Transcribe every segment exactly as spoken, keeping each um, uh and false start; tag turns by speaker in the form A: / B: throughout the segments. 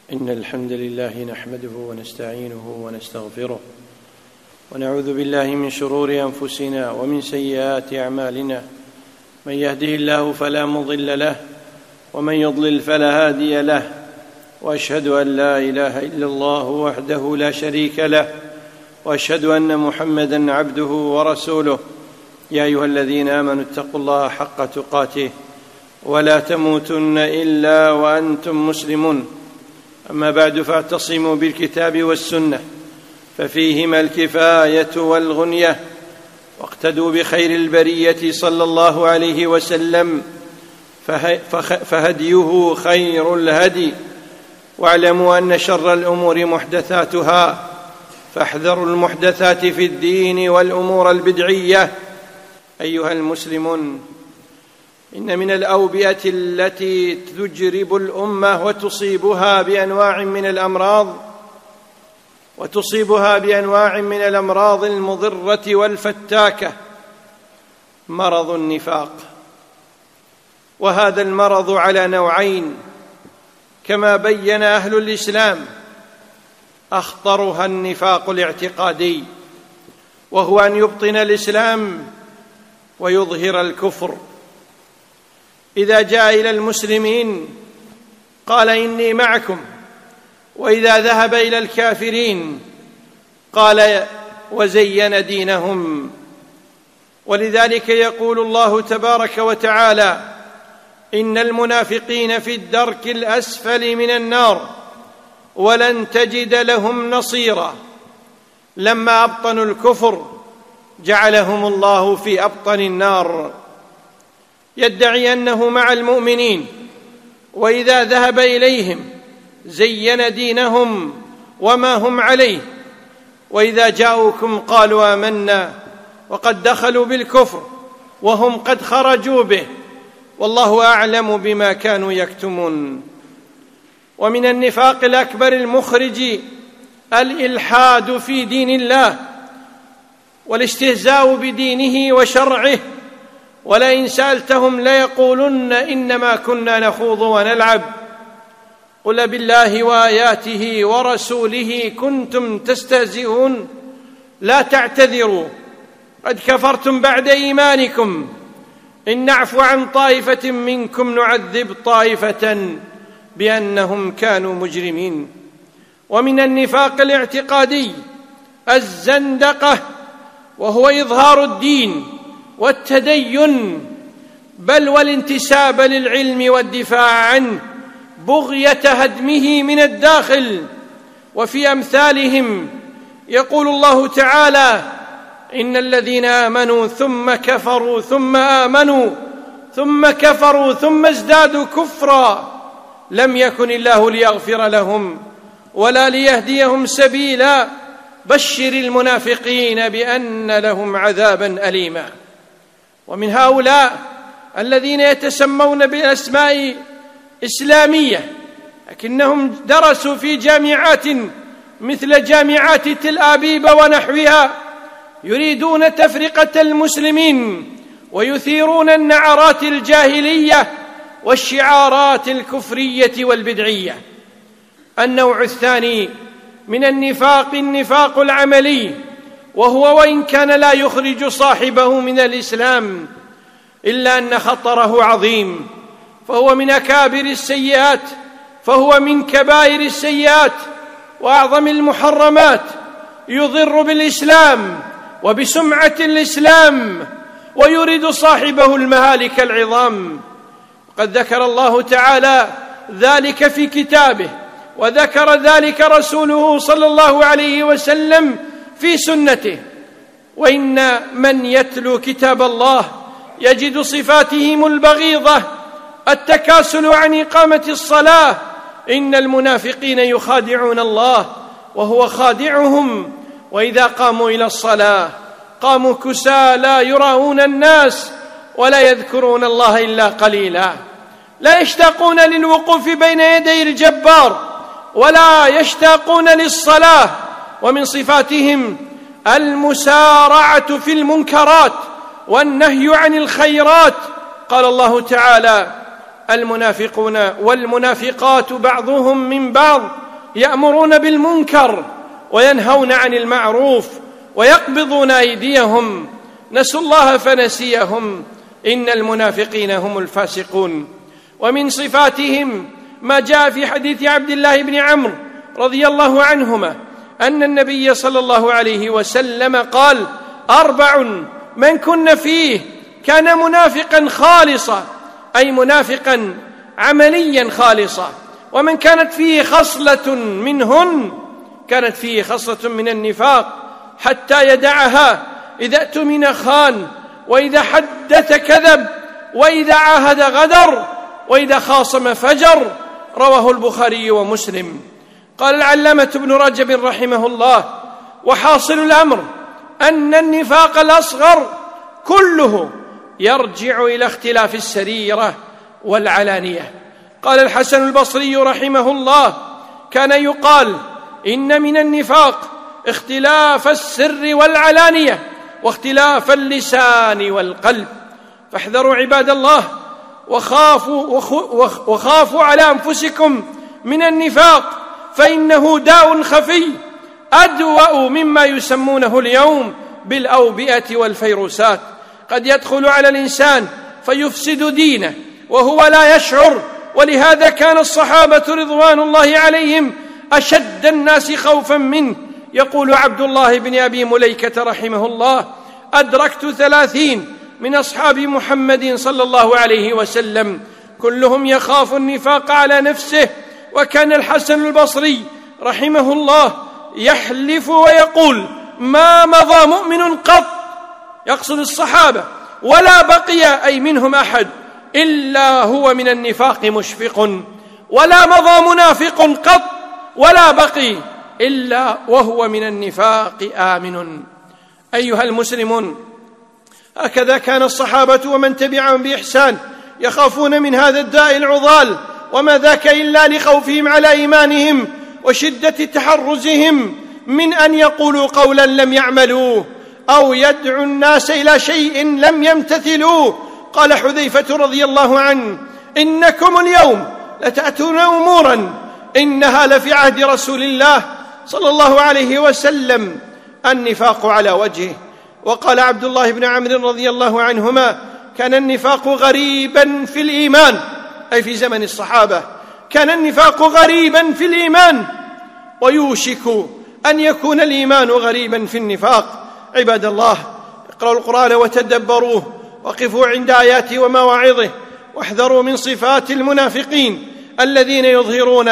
A: إن الحمد لله نحمده ونستعينه ونستغفره ونعوذ بالله من شرور أنفسنا ومن سيئات أعمالنا، من يهده الله فلا مضل له ومن يضلل فلا هادي له، وأشهد أن لا إله إلا الله وحده لا شريك له، وأشهد أن محمدًا عبده ورسوله. يا أيها الذين آمنوا اتقوا الله حق تقاته ولا تموتن إلا وأنتم مسلمون. أما بعد، فاعتصموا بالكتاب والسنة ففيهما الكفاية والغنية، واقتدوا بخير البرية صلى الله عليه وسلم فهديه خير الهدي. واعلموا أن شر الأمور محدثاتها، فاحذروا المحدثات في الدين والأمور البدعية. أيها المسلمون، إن من الأوبئة التي تجرب الأمة وتصيبها بأنواع من الأمراض وتصيبها بأنواع من الأمراض المضرة والفتاكة مرض النفاق. وهذا المرض على نوعين كما بين أهل الإسلام. أخطرها النفاق الاعتقادي، وهو أن يبطن الإسلام ويظهر الكفر. إذا جاء إلى المسلمين قال إني معكم، وإذا ذهب إلى الكافرين قال وزين دينهم. ولذلك يقول الله تبارك وتعالى: إن المنافقين في الدرك الأسفل من النار ولن تجد لهم نصيرا. لما أبطنوا الكفر جعلهم الله في أبطن النار، يدعي أنه مع المؤمنين، وإذا ذهب إليهم زين دينهم وما هم عليه، وإذا جاءوكم قالوا آمنا وقد دخلوا بالكفر وهم قد خرجوا به، والله أعلم بما كانوا يكتمون. ومن النفاق الأكبر المخرج الإلحاد في دين الله والاستهزاء بدينه وشرعه، ولئن سألتهم ليقولن إنما كنا نخوض ونلعب، قل بالله وآياته ورسوله كنتم تستهزئون لا تعتذروا قد كفرتم بعد إيمانكم، إن نعفو عن طائفة منكم نعذب طائفة بأنهم كانوا مجرمين. ومن النفاق الاعتقادي الزندقة، وهو إظهار الدين والتدين بل والانتساب للعلم والدفاع عنه بغية هدمه من الداخل. وفي أمثالهم يقول الله تعالى: إن الذين آمنوا ثم كفروا ثم آمنوا ثم كفروا ثم ازدادوا كفرا لم يكن الله ليغفر لهم ولا ليهديهم سبيلا بشر المنافقين بأن لهم عذابا أليما. ومن هؤلاء الذين يتسمون بأسماء إسلامية لكنهم درسوا في جامعات مثل جامعات تل أبيب ونحوها، يريدون تفرقة المسلمين ويثيرون النعرات الجاهلية والشعارات الكفرية والبدعية. النوع الثاني من النفاق النفاق العملي، وهو وإن كان لا يخرج صاحبه من الإسلام إلا أن خطره عظيم، فهو من أكابر السيئات، فهو من كبائر السيئات وأعظم المحرمات، يضر بالإسلام وبسمعة الإسلام ويريد صاحبه المهالك العظام. قد ذكر الله تعالى ذلك في كتابه، وذكر ذلك رسوله صلى الله عليه وسلم في سنته. وإن من يتلو كتاب الله يجد صفاتهم البغيضة: التكاسل عن إقامة الصلاة، إن المنافقين يخادعون الله وهو خادعهم، وإذا قاموا إلى الصلاة قاموا كسالى يراءون الناس ولا يذكرون الله إلا قليلا، لا يشتاقون للوقوف بين يدي الجبار ولا يشتاقون للصلاة. ومن صفاتهم المسارعة في المنكرات والنهي عن الخيرات. قال الله تعالى: المنافقون والمنافقات بعضهم من بعض يأمرون بالمنكر وينهون عن المعروف ويقبضون أيديهم، نسوا الله فنسيهم، إن المنافقين هم الفاسقون. ومن صفاتهم ما جاء في حديث عبد الله بن عمرو رضي الله عنهما أن النبي صلى الله عليه وسلم قال: أربع من كن فيه كان منافقا خالصا، أي منافقا عمليا خالصا. ومن كانت فيه خصلة منهن كانت فيه خصلة من النفاق حتى يدعها: إذا اؤتمن خان، وإذا حدث كذب، وإذا عاهد غدر، وإذا خاصم فجر. رواه البخاري ومسلم. قال العلامة ابن رجب رحمه الله: وحاصل الأمر أن النفاق الأصغر كله يرجع إلى اختلاف السريرة والعلانية. قال الحسن البصري رحمه الله: كان يقال إن من النفاق اختلاف السر والعلانية واختلاف اللسان والقلب. فاحذروا عباد الله وخافوا, وخافوا على أنفسكم من النفاق، فإنه داء خفي أدوأ مما يسمونه اليوم بالأوبئة والفيروسات. قد يدخل على الإنسان فيفسد دينه وهو لا يشعر. ولهذا كان الصحابة رضوان الله عليهم أشد الناس خوفا منه. يقول عبد الله بن أبي مليكة رحمه الله: أدركت ثلاثين من أصحاب محمد صلى الله عليه وسلم كلهم يخاف النفاق على نفسه. وكان الحسن البصري رحمه الله يحلف ويقول: ما مضى مؤمن قط، يقصد الصحابة، ولا بقي أي منهم أحد إلا هو من النفاق مشفق، ولا مضى منافق قط ولا بقي إلا وهو من النفاق آمن. أيها المسلمون، هكذا كان الصحابة ومن تبعهم بإحسان يخافون من هذا الداء العضال، وما ذاك إلا لخوفهم على إيمانهم وشدة تحرزهم من أن يقولوا قولا لم يعملوه أو يدعوا الناس إلى شيء لم يمتثلوه. قال حذيفة رضي الله عنه: إنكم اليوم لتأتون أمورا إنها لفي عهد رسول الله صلى الله عليه وسلم النفاق على وجهه. وقال عبد الله بن عمرو رضي الله عنهما: كان النفاق غريبا في الإيمان، أي في زمن الصحابة كان النفاق غريبا في الإيمان، ويوشك أن يكون الإيمان غريبا في النفاق. عباد الله، اقرأوا القرآن وتدبروه، وقفوا عند آياته ومواعظه، واحذروا من صفات المنافقين الذين يظهرون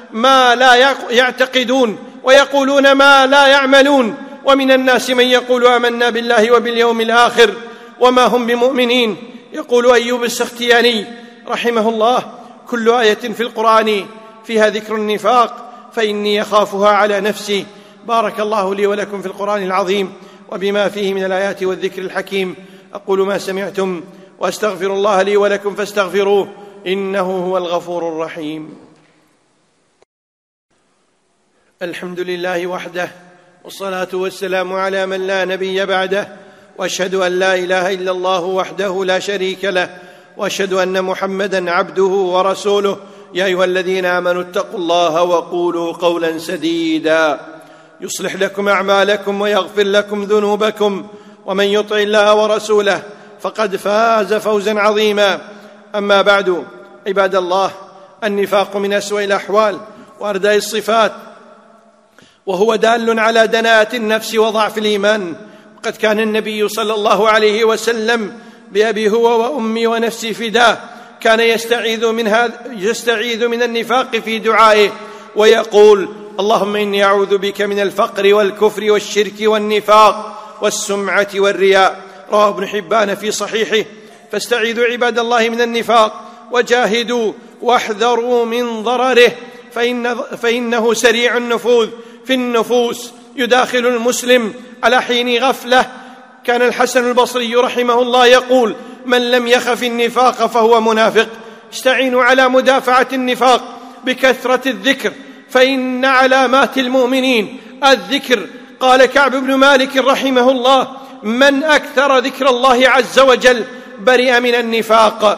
A: ما لا يعتقدون ويقولون ما لا يعملون. ومن الناس من يقول آمنا بالله وباليوم الآخر وما هم بمؤمنين. يقول أيوب السختياني رحمه الله: كل آية في القرآن فيها ذكر النفاق فإني أخافها على نفسي. بارك الله لي ولكم في القرآن العظيم وبما فيه من الآيات والذكر الحكيم. أقول ما سمعتم وأستغفر الله لي ولكم فاستغفروه إنه هو الغفور الرحيم. الحمد لله وحده، والصلاة والسلام على من لا نبي بعده، وأشهد أن لا إله إلا الله وحده لا شريك له، وأشهد أن محمدًا عبده ورسوله. يا أيها الذين آمنوا اتقوا الله وقولوا قولا سديدا يصلح لكم أعمالكم ويغفر لكم ذنوبكم، ومن يطع الله ورسوله فقد فاز فوزا عظيما. أما بعد، عباد الله، النفاق من أسوأ الأحوال وأردى الصفات، وهو دال على دناءة النفس وضعف الإيمان. وقد كان النبي صلى الله عليه وسلم بأبي هو وأمي ونفسي فداه كان يستعيذ من, هذا يستعيذ من النفاق في دعائه ويقول: اللهم إني أعوذ بك من الفقر والكفر والشرك والنفاق والسمعة والرياء. رواه ابن حبان في صحيحه. فاستعيذوا عباد الله من النفاق، وجاهدوا واحذروا من ضرره، فإن فإنه سريع النفوذ في النفوس، يداخل المسلم على حين غفلة. كان الحسن البصري رحمه الله يقول: من لم يخف النفاق فهو منافق. استعينوا على مدافعة النفاق بكثرة الذكر، فإن علامات المؤمنين الذكر. قال كعب بن مالك رحمه الله: من أكثر ذكر الله عز وجل برئ من النفاق.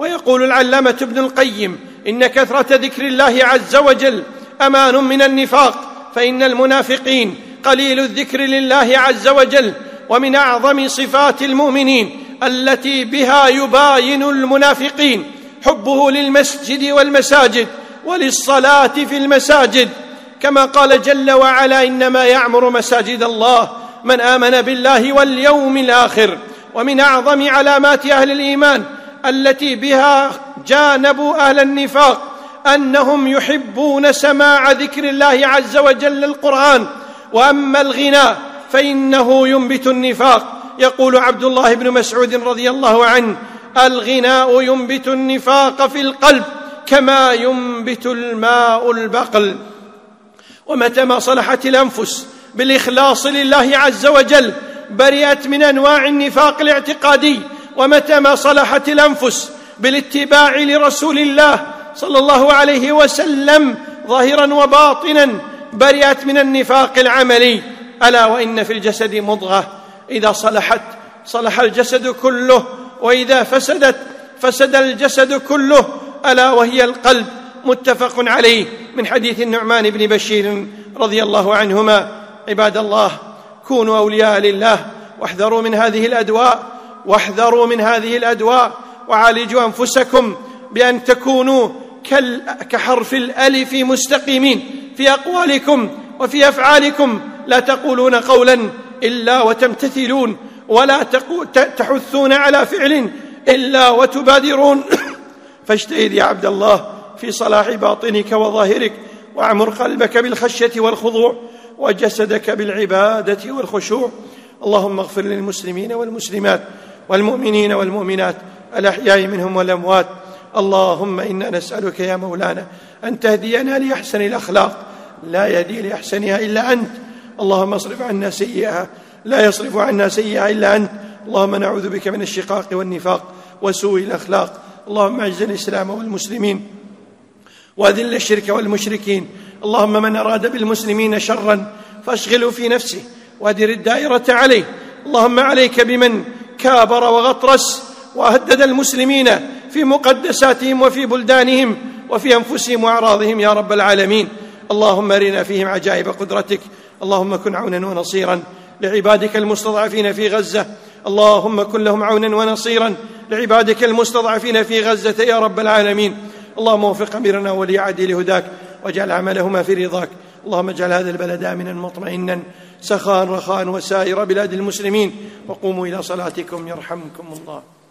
A: ويقول العلامة ابن القيم: إن كثرة ذكر الله عز وجل أمان من النفاق، فإن المنافقين قليل الذكر لله عز وجل. ومن أعظم صفات المؤمنين التي بها يباين المنافقين حبه للمسجد والمساجد وللصلاة في المساجد، كما قال جل وعلا: إنما يعمر مساجد الله من آمن بالله واليوم الآخر. ومن أعظم علامات أهل الإيمان التي بها جانبوا أهل النفاق أنهم يحبون سماع ذكر الله عز وجل القرآن. وأما الغناء فإنه ينبت النفاق. يقول عبد الله بن مسعود رضي الله عنه: الغناء ينبت النفاق في القلب كما ينبت الماء البقل. ومتى ما صلحت الأنفس بالإخلاص لله عز وجل برئت من أنواع النفاق الاعتقادي. ومتى ما صلحت الأنفس بالاتباع لرسول الله صلى الله عليه وسلم ظاهرا وباطنا برئت من النفاق العملي. ألا وإن في الجسد مضغة إذا صلحت صلح الجسد كله، وإذا فسدت فسد الجسد كله، ألا وهي القلب. متفق عليه من حديث النعمان بن بشير رضي الله عنهما. عباد الله، كونوا أولياء لله واحذروا من هذه الأدواء واحذروا من هذه الأدواء وعالجوا أنفسكم بأن تكونوا كحرف الألف مستقيمين في أقوالكم وفي أفعالكم، لا تقولون قولا إلا وتمتثلون، ولا تحثون على فعل إلا وتبادرون. فاجتهد يا عبد الله في صلاح باطنك وظاهرك، واعمر قلبك بالخشية والخضوع وجسدك بالعبادة والخشوع. اللهم اغفر للمسلمين والمسلمات والمؤمنين والمؤمنات الأحياء منهم والأموات. اللهم إنا نسألك يا مولانا أن تهدينا لأحسن الأخلاق، لا يهدي لأحسنها إلا أنت. اللهم اصرف عنا سيئها، لا يصرف عنا سيئها إلا أنت. اللهم نعوذ بك من الشقاق والنفاق وسوء الأخلاق. اللهم اعز الإسلام والمسلمين وأذل الشرك والمشركين. اللهم من أراد بالمسلمين شرا فاشغله في نفسه وأدر الدائرة عليه. اللهم عليك بمن كابر وغطرس وهدد المسلمين في مقدساتهم وفي بلدانهم وفي أنفسهم وأعراضهم يا رب العالمين. اللهم أرنا فيهم عجائب قدرتك. اللهم كن عونا ونصيرا لعبادك المستضعفين في غزة. اللهم كن لهم عونا ونصيرا لعبادك المستضعفين في غزة يا رب العالمين. اللهم وفق أميرنا ولي عهده لهداك واجعل عملهما في رضاك. اللهم اجعل هذا البلد آمنا مطمئنا سخاء رخاء وسائر بلاد المسلمين. وقوموا إلى صلاتكم يرحمكم الله.